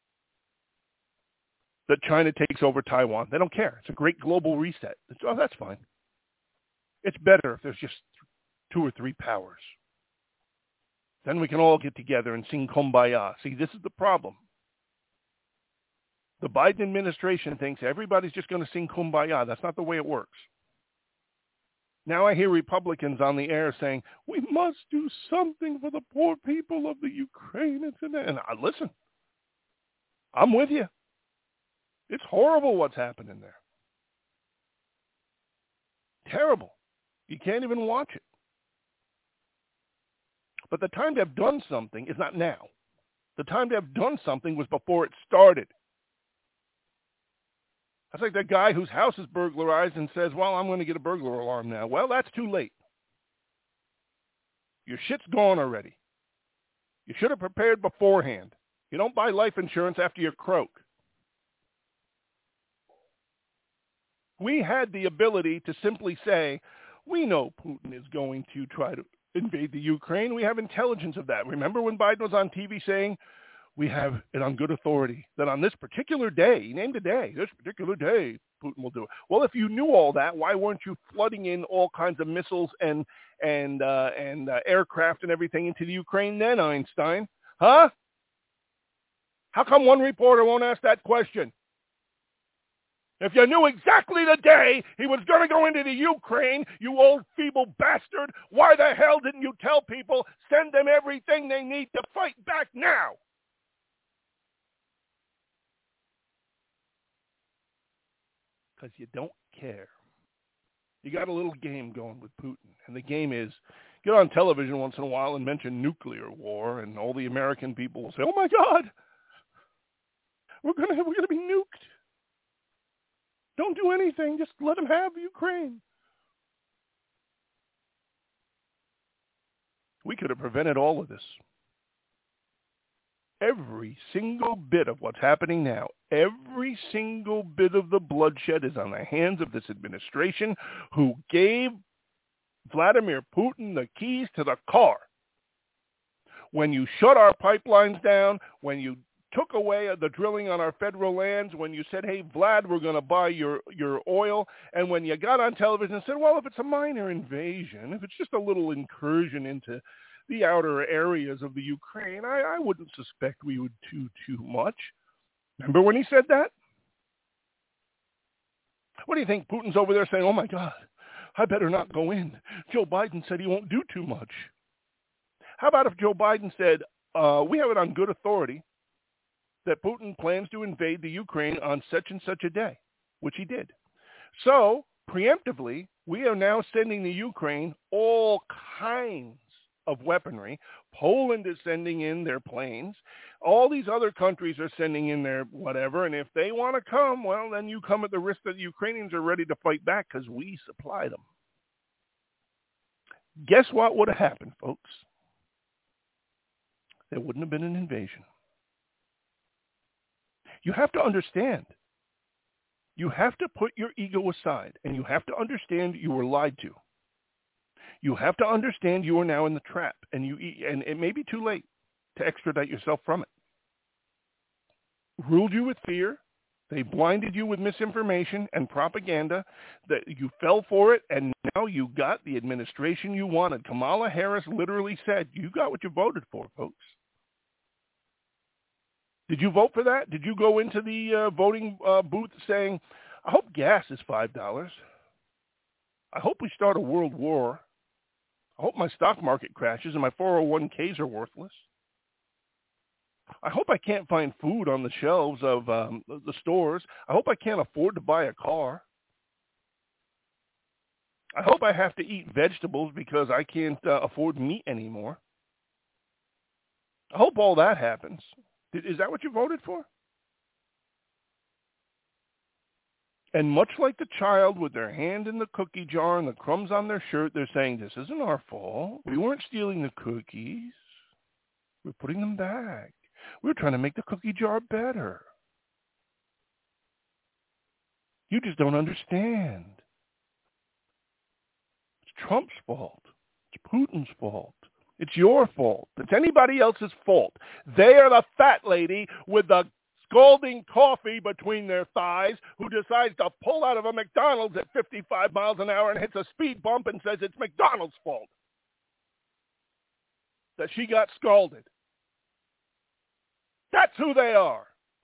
That China takes over Taiwan? They don't care. It's a great global reset. It's, oh, that's fine. It's better if there's just two or three powers. Then we can all get together and sing Kumbaya. See, this is the problem. The Biden administration thinks everybody's just going to sing Kumbaya. That's not the way it works. Now I hear Republicans on the air saying, we must do something for the poor people of the Ukraine. And I listen, I'm with you. It's horrible what's happening there. Terrible. You can't even watch it. But the time to have done something is not now. The time to have done something was before it started. That's like that guy whose house is burglarized and says, well, I'm going to get a burglar alarm now. Well, that's too late. Your shit's gone already. You should have prepared beforehand. You don't buy life insurance after you croak. We had the ability to simply say, we know Putin is going to try to invade the Ukraine. We have intelligence of that. Remember when Biden was on T V saying, we have it on good authority that on this particular day, he named a day, this particular day, Putin will do it. Well, if you knew all that, why weren't you flooding in all kinds of missiles and and uh, and uh, aircraft and everything into the Ukraine then, Einstein? Huh? How come one reporter won't ask that question? If you knew exactly the day he was going to go into the Ukraine, you old feeble bastard, why the hell didn't you tell people, send them everything they need to fight back now? Because you don't care. You got a little game going with Putin, and the game is get on television once in a while and mention nuclear war, and all the American people will say, "Oh my God, we're gonna we're gonna be nuked. Don't do anything. Just let them have Ukraine." We could have prevented all of this. Every single bit of what's happening now, every single bit of the bloodshed is on the hands of this administration who gave Vladimir Putin the keys to the car. When you shut our pipelines down, when you took away the drilling on our federal lands, when you said, hey, Vlad, we're going to buy your, your oil, and when you got on television and said, well, if it's a minor invasion, if it's just a little incursion into the outer areas of the Ukraine, I, I wouldn't suspect we would do too much. Remember when he said that? What do you think? Putin's over there saying, oh, my God, I better not go in. Joe Biden said he won't do too much. How about if Joe Biden said, uh, we have it on good authority that Putin plans to invade the Ukraine on such and such a day, which he did. So, preemptively, we are now sending the Ukraine all kinds of weaponry. Poland is sending in their planes. All these other countries are sending in their whatever, and if they want to come, well, then you come at the risk that the Ukrainians are ready to fight back because we supply them. Guess what would have happened, folks? There wouldn't have been an invasion. You have to understand. You have to put your ego aside, and you have to understand you were lied to. You have to understand you are now in the trap, and you and it may be too late to extradite yourself from it. Ruled you with fear. They blinded you with misinformation and propaganda. That you fell for it, and now you got the administration you wanted. Kamala Harris literally said, you got what you voted for, folks. Did you vote for that? Did you go into the uh, voting uh, booth saying, I hope gas is five dollars. I hope we start a world war. I hope my stock market crashes and my four oh one k's are worthless. I hope I can't find food on the shelves of um, the stores. I hope I can't afford to buy a car. I hope I have to eat vegetables because I can't uh, afford meat anymore. I hope all that happens. Is that what you voted for? And much like the child with their hand in the cookie jar and the crumbs on their shirt, they're saying, this isn't our fault. We weren't stealing the cookies. We're putting them back. We're trying to make the cookie jar better. You just don't understand. It's Trump's fault. It's Putin's fault. It's your fault. It's anybody else's fault. They are the fat lady with the scalding coffee between their thighs who decides to pull out of a McDonald's at fifty-five miles an hour and hits a speed bump and says it's McDonald's fault that she got scalded. That's who they are.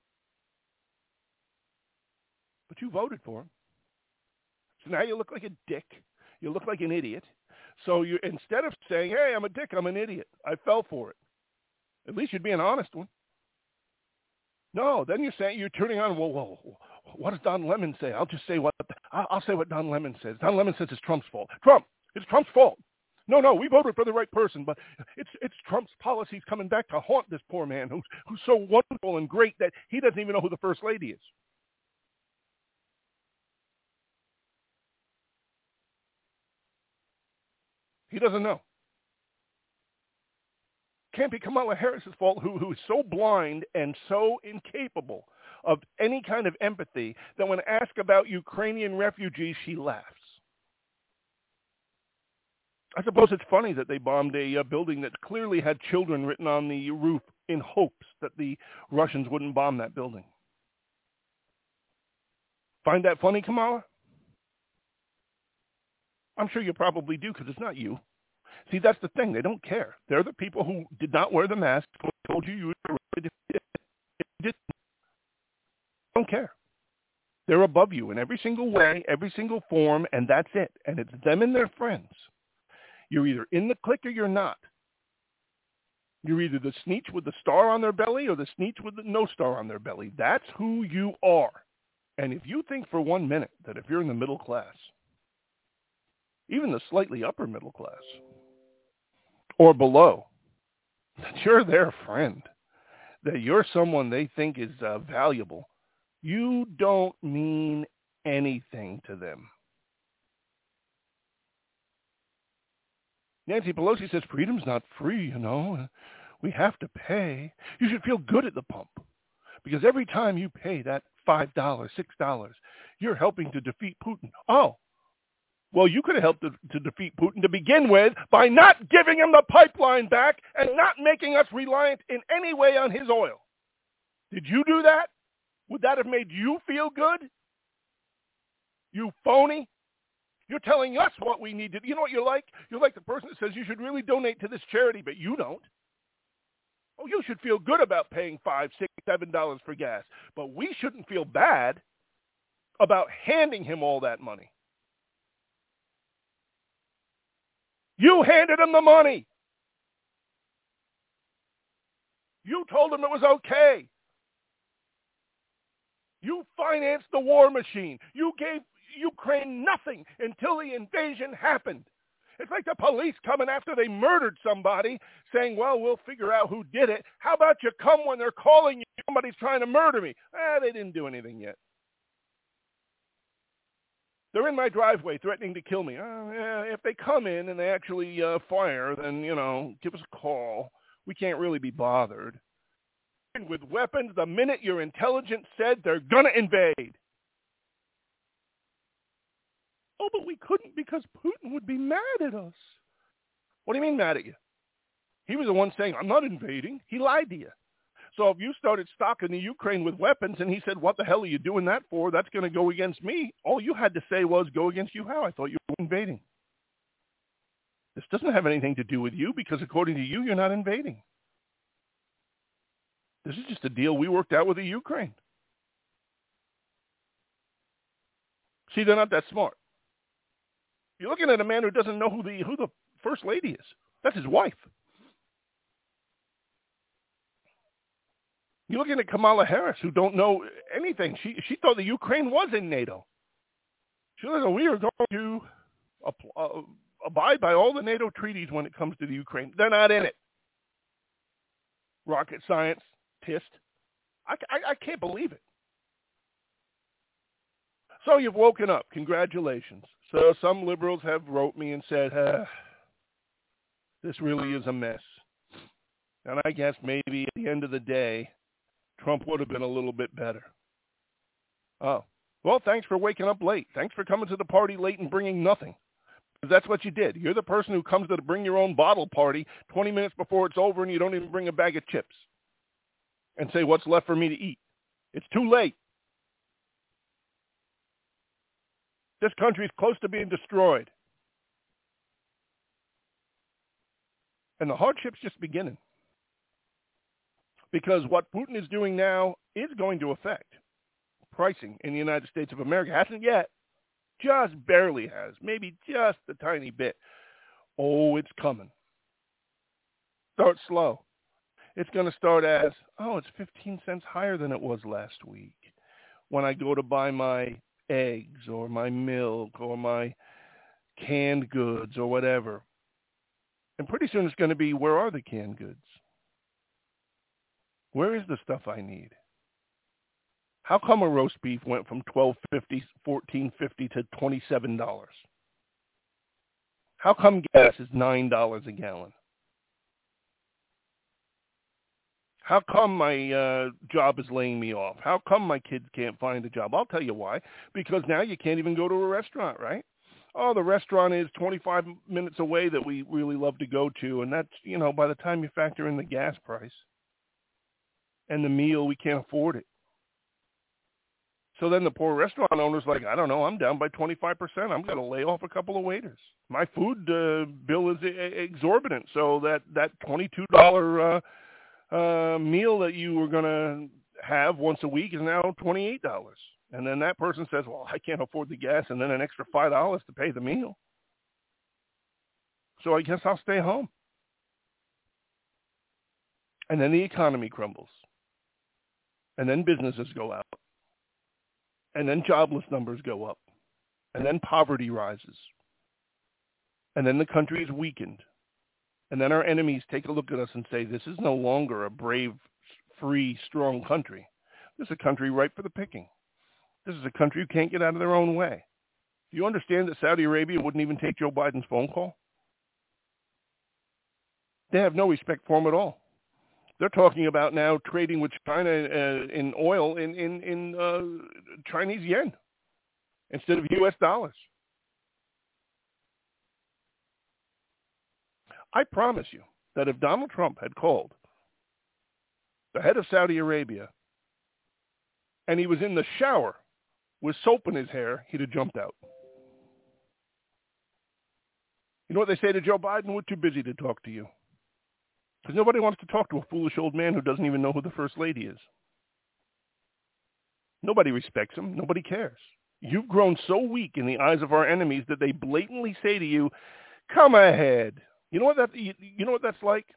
But you voted for them. So now you look like a dick. You look like an idiot. So you instead of saying, hey, I'm a dick, I'm an idiot, I fell for it. At least you'd be an honest one. No, then you're saying, you're turning on, whoa, whoa, whoa, what does Don Lemon say? I'll just say what, I'll, I'll say what Don Lemon says. Don Lemon says it's Trump's fault. Trump, it's Trump's fault. No, no, we voted for the right person, but it's it's Trump's policies coming back to haunt this poor man who's, who's so wonderful and great that he doesn't even know who the first lady is. He doesn't know. Can't be Kamala Harris's fault, who who is so blind and so incapable of any kind of empathy that when asked about Ukrainian refugees, she laughs. I suppose it's funny that they bombed a uh, building that clearly had children written on the roof in hopes that the Russians wouldn't bomb that building. Find that funny, Kamala? I'm sure you probably do, because it's not you. See, that's the thing. They don't care. They're the people who did not wear the mask, who told you you were really didn't. Don't care. They're above you in every single way, every single form, and that's it. And it's them and their friends. You're either in the clique or you're not. You're either the sneetch with the star on their belly or the sneetch with the no star on their belly. That's who you are. And if you think for one minute that if you're in the middle class, even the slightly upper middle class, or below, that you're their friend, that you're someone they think is uh, valuable, you don't mean anything to them. Nancy Pelosi says freedom's not free, you know. We have to pay. You should feel good at the pump, because every time you pay that five dollars, six dollars, you're helping to defeat Putin. Oh, well, you could have helped to, to defeat Putin to begin with by not giving him the pipeline back and not making us reliant in any way on his oil. Did you do that? Would that have made you feel good? You phony. You're telling us what we need to do. You know what you're like? You're like the person that says you should really donate to this charity, but you don't. Oh, you should feel good about paying five, six, seven dollars for gas, but we shouldn't feel bad about handing him all that money. You handed him the money. You told him it was okay. You financed the war machine. You gave Ukraine nothing until the invasion happened. It's like the police coming after they murdered somebody, saying, well, we'll figure out who did it. How about you come when they're calling you, somebody's trying to murder me? Ah, they didn't do anything yet. They're in my driveway threatening to kill me. Oh, yeah, if they come in and they actually uh, fire, then, you know, give us a call. We can't really be bothered. And with weapons, the minute your intelligence said they're going to invade. Oh, but we couldn't because Putin would be mad at us. What do you mean mad at you? He was the one saying, I'm not invading. He lied to you. So if you started stocking the Ukraine with weapons and he said, what the hell are you doing that for? That's going to go against me. All you had to say was, go against you how? I thought you were invading. This doesn't have anything to do with you because according to you, you're not invading. This is just a deal we worked out with the Ukraine. See, they're not that smart. You're looking at a man who doesn't know who the who the first lady is. That's his wife. You're looking at Kamala Harris, who don't know anything. She she thought that Ukraine was in NATO. She said, we are going to uh, abide by all the NATO treaties when it comes to the Ukraine. They're not in it. Rocket science, tist. I, I, I can't believe it. So you've woken up. Congratulations. So some liberals have wrote me and said, ah, this really is a mess. And I guess maybe at the end of the day, Trump would have been a little bit better. Oh, well, thanks for waking up late. Thanks for coming to the party late and bringing nothing. Because that's what you did. You're the person who comes to the bring your own bottle party twenty minutes before it's over and you don't even bring a bag of chips and say, what's left for me to eat? It's too late. This country is close to being destroyed. And the hardship's just beginning. Because what Putin is doing now is going to affect pricing in the United States of America. Hasn't yet. Just barely has. Maybe just a tiny bit. Oh, it's coming. Start slow. It's going to start as, oh, it's fifteen cents higher than it was last week. When I go to buy my eggs or my milk or my canned goods or whatever. And pretty soon it's going to be, where are the canned goods? Where is the stuff I need? How come a roast beef went from twelve fifty, fourteen fifty to twenty-seven dollars? How come gas is nine dollars a gallon? How come my uh, job is laying me off? How come my kids can't find a job? I'll tell you why. Because now you can't even go to a restaurant, right? Oh, the restaurant is twenty-five minutes away that we really love to go to, and that's, you know, by the time you factor in the gas price and the meal, we can't afford it. So then the poor restaurant owner's like, I don't know, I'm down by twenty-five percent. I'm going to lay off a couple of waiters. My food uh, bill is a- exorbitant, so that, that twenty-two dollars uh, uh, meal that you were going to have once a week is now twenty-eight dollars. And then that person says, well, I can't afford the gas, and then an extra five dollars to pay the meal. So I guess I'll stay home. And then the economy crumbles. And then businesses go out. And then jobless numbers go up. And then poverty rises. And then the country is weakened. And then our enemies take a look at us and say, this is no longer a brave, free, strong country. This is a country ripe for the picking. This is a country who can't get out of their own way. Do you understand that Saudi Arabia wouldn't even take Joe Biden's phone call? They have no respect for him at all. They're talking about now trading with China uh, in oil in, in, in uh, Chinese yen instead of U S dollars. I promise you that if Donald Trump had called the head of Saudi Arabia and he was in the shower with soap in his hair, he'd have jumped out. You know what they say to Joe Biden? We're too busy to talk to you. Because nobody wants to talk to a foolish old man who doesn't even know who the first lady is. Nobody respects him. Nobody cares. You've grown so weak in the eyes of our enemies that they blatantly say to you, come ahead. You know what that, you, you know what that's like?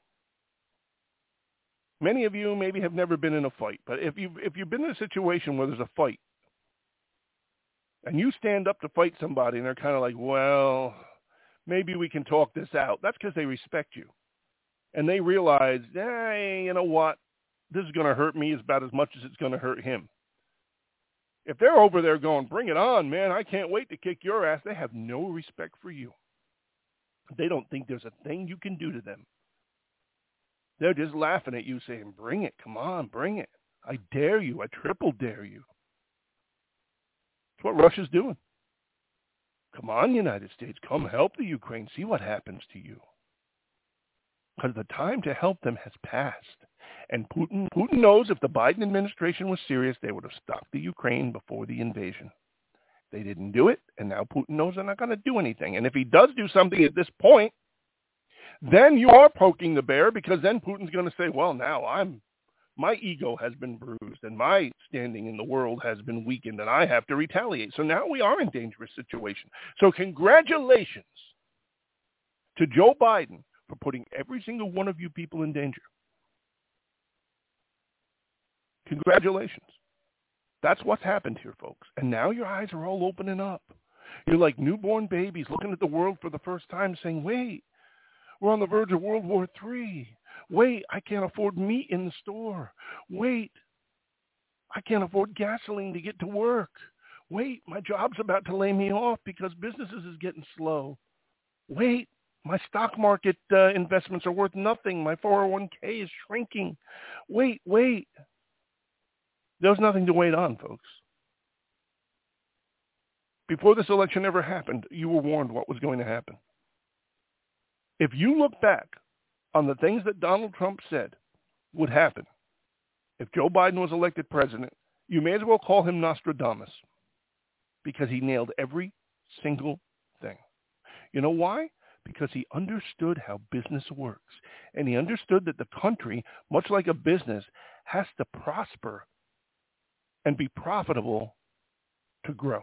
Many of you maybe have never been in a fight, but if you've, if you've been in a situation where there's a fight, and you stand up to fight somebody and they're kind of like, well, maybe we can talk this out. That's because they respect you. And they realize, hey, you know what? This is going to hurt me about as much as it's going to hurt him. If they're over there going, bring it on, man, I can't wait to kick your ass, they have no respect for you. They don't think there's a thing you can do to them. They're just laughing at you saying, bring it, come on, bring it. I dare you, I triple dare you. That's what Russia's doing. Come on, United States, come help the Ukraine, see what happens to you. Because the time to help them has passed. And Putin, Putin knows if the Biden administration was serious, they would have stopped the Ukraine before the invasion. They didn't do it, and now Putin knows they're not going to do anything. And if he does do something at this point, then you are poking the bear, because then Putin's going to say, well, now I'm, my ego has been bruised, and my standing in the world has been weakened, and I have to retaliate. So now we are in a dangerous situation. So congratulations to Joe Biden for putting every single one of you people in danger. Congratulations. That's what's happened here, folks. And now your eyes are all opening up. You're like newborn babies looking at the world for the first time saying, wait, we're on the verge of World War Three. Wait, I can't afford meat in the store. Wait, I can't afford gasoline to get to work. Wait, my job's about to lay me off because businesses is getting slow. Wait, my stock market uh, investments are worth nothing. My four oh one k is shrinking. Wait, wait. There's nothing to wait on, folks. Before this election ever happened, you were warned what was going to happen. If you look back on the things that Donald Trump said would happen if Joe Biden was elected president, you may as well call him Nostradamus because he nailed every single thing. You know why? Because he understood how business works. And he understood that the country, much like a business, has to prosper and be profitable to grow.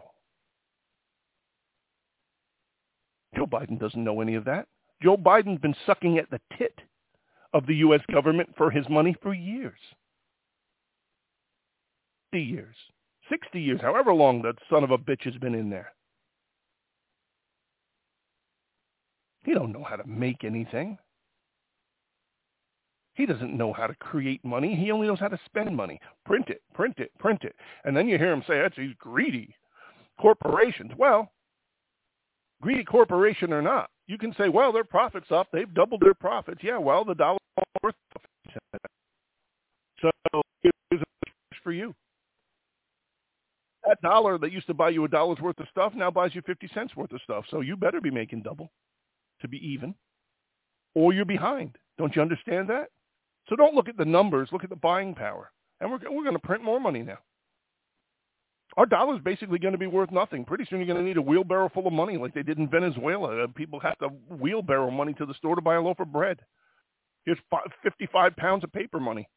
Joe Biden doesn't know any of that. Joe Biden's been sucking at the tit of the U S government for his money for years. fifty years, sixty years, however long that son of a bitch has been in there. He don't know how to make anything. He doesn't know how to create money. He only knows how to spend money. Print it, print it, print it. And then you hear him say, that's he's greedy. Corporations. Well, greedy corporation or not, you can say, well, their profit's up. They've doubled their profits. Yeah, well, the dollar's worth it. So here's a for you. That dollar that used to buy you a dollar's worth of stuff now buys you fifty cents worth of stuff. So you better be making double to be even, or you're behind. Don't you understand that? So don't look at the numbers. Look at the buying power. And we're, we're going to print more money now. Our dollar's basically going to be worth nothing. Pretty soon you're going to need a wheelbarrow full of money like they did in Venezuela. Uh, people have to wheelbarrow money to the store to buy a loaf of bread. Here's five, fifty-five pounds of paper money.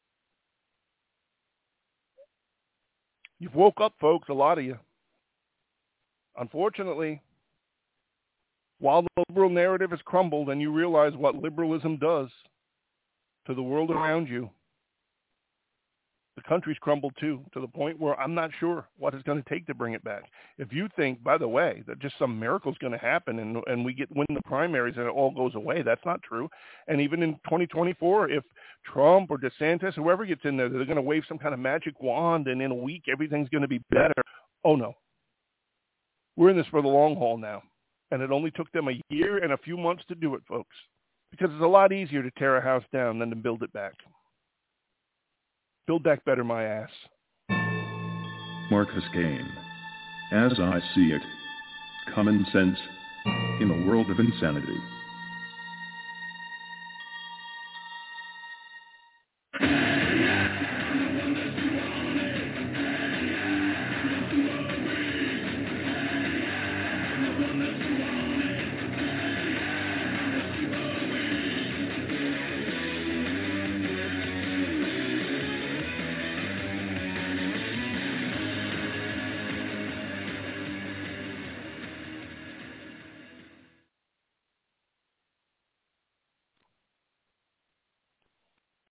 You've woke up, folks, a lot of you. Unfortunately, while the liberal narrative has crumbled and you realize what liberalism does to the world around you, the country's crumbled too, to the point where I'm not sure what it's going to take to bring it back. If you think, by the way, that just some miracle's going to happen and, and we get win the primaries and it all goes away, that's not true. And even in twenty twenty-four, if Trump or DeSantis, whoever gets in there, they're going to wave some kind of magic wand and in a week everything's going to be better. Oh, no. We're in this for the long haul now. And it only took them a year and a few months to do it, folks, because it's a lot easier to tear a house down than to build it back. Build back better, my ass. Marcus Kane. As I see it, common sense in a world of insanity.